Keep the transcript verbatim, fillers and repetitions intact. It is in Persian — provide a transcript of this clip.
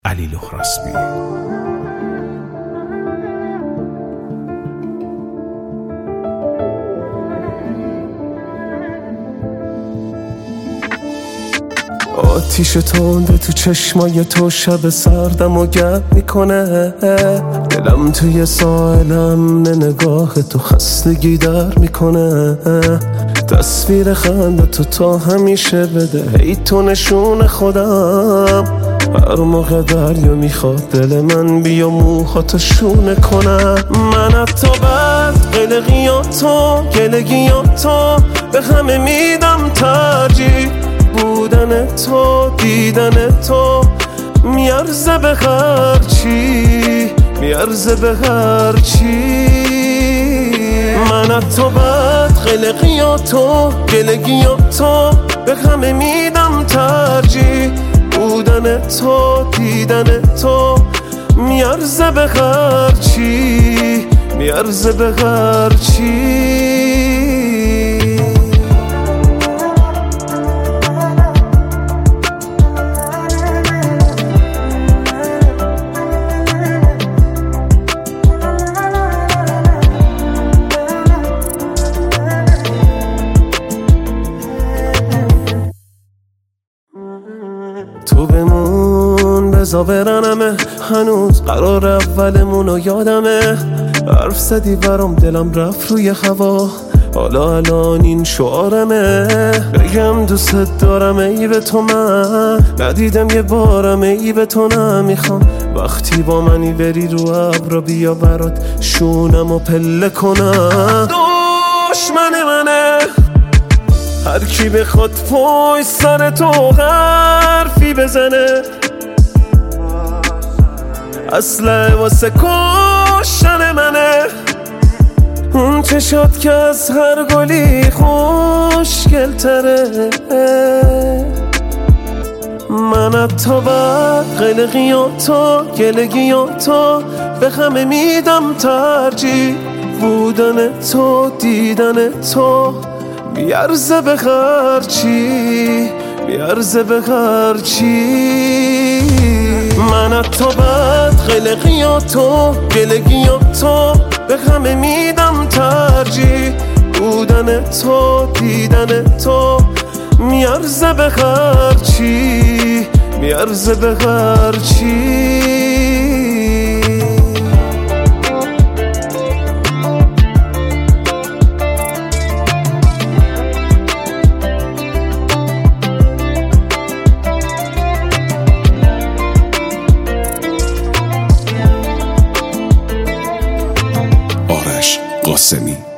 علی لخراسبی. آتیش تنده تو چشمای تو شب سردم و گرم میکنه، دلم توی ساحلم نگاه تو خستگی در میکنه. تصویر خنده تو تا همیشه بده ای تو نشون خودم، هر موقع دریا میخواد دل من بیا موهاتو شونه کنم. من حتی بعد قلقیاتو گلگیاتو به همه میدم ترجیح، بودن تو دیدن تو میارزه به هرچی، میارزه به هرچی. من حتی بعد قلقیاتو گلگیاتو به همه میدم ترجیح، بودن تو دیدن تو میارزه به هرچی، میارزه به هرچی. تو بمون بزا برنمه، هنوز قرار اولمونو یادمه. حرف زدی برام دلم رفت روی هوا، حالا الان این شعارمه. بگم دوست دارم ای به تو من ندیدم یه بارم ای به تو نمیخوام. وقتی با منی بری رو ابرا بیا برات شونم و پله کنم. دشمن منه هر کی بخواد پای سر تو حرفی بزنه، اصله واسه کشتن منه. اون چشات که از هر گلی خوشگل تره. من حتی بعد قلقیاتو گلگیاتو به همه میدم ترجیح، بودن تو دیدن تو میارزه به هرچی، میارزه به هرچی. من حتی بعد قلقیاتو گلگیاتو به همه میدم ترجیح، بودن تو دیدن تو میارزه به هرچی، میارزه به هرچی. آرش قاسمی.